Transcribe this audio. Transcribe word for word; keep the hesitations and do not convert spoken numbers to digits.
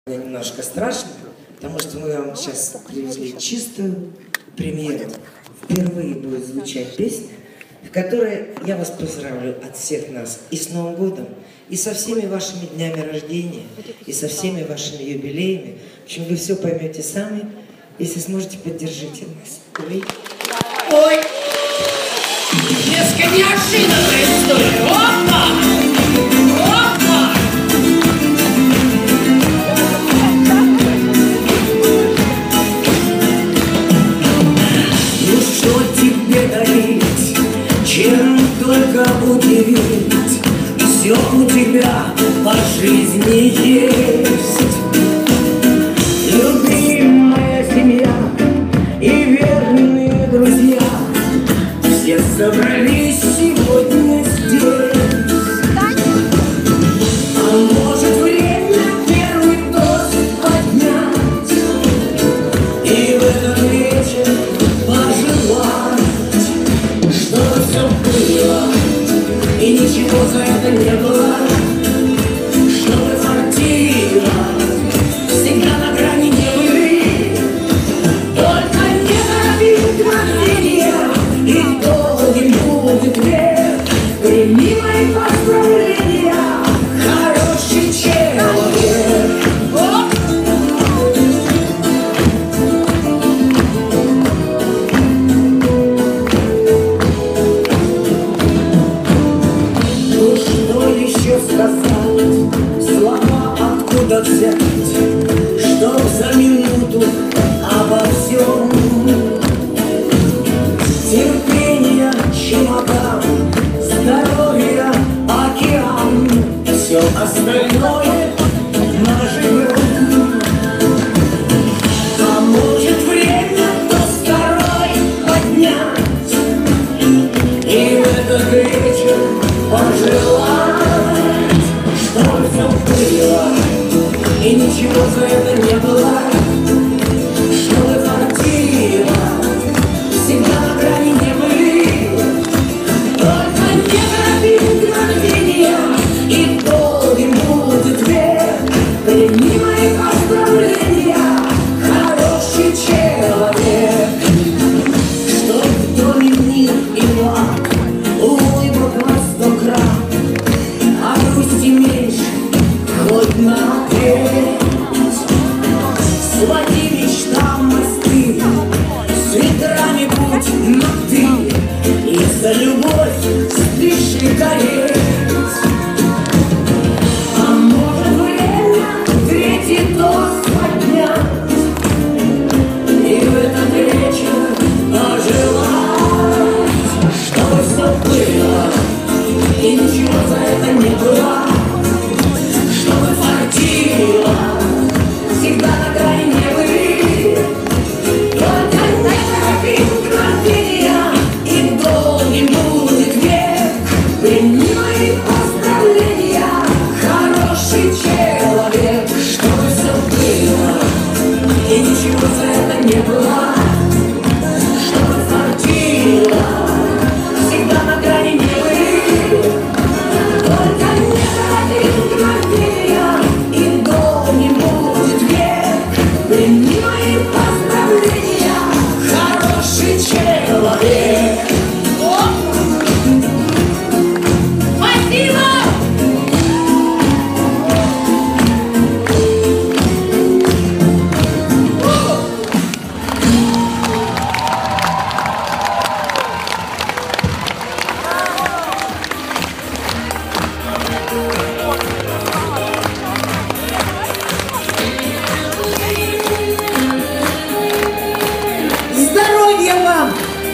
Немножко страшно, потому что мы вам сейчас привезли чистую премьеру. Впервые будет звучать песня, в которой я вас поздравлю от всех нас и с Новым годом, и со всеми вашими днями рождения, и со всеми вашими юбилеями. В общем, вы все поймете сами, если сможете, поддержите нас. Ой! Ой! Несколько неожиданная история. Опа! Опа! Ну что тебе дарить, чем только удивить, все у тебя по жизни есть. Любимая семья и верные друзья все собрались сегодня здесь. А может, время первый тост поднять и в этот вечер пожелать, чтобы все было и ничего за это не было, чтобы квартира всегда на грани небы, только не торопить мгновенья, и долгим будет век. Прими мои поздравления, хороший человек. Оп! Ну что еще сказать, слова откуда взять, чтоб за минуту обо всем. Терпение, чемодан, здоровье, океан, все остальное наживем. А может, время тост второй поднять и в этот вечер пожелать, чтобы все было и ничего за это не было.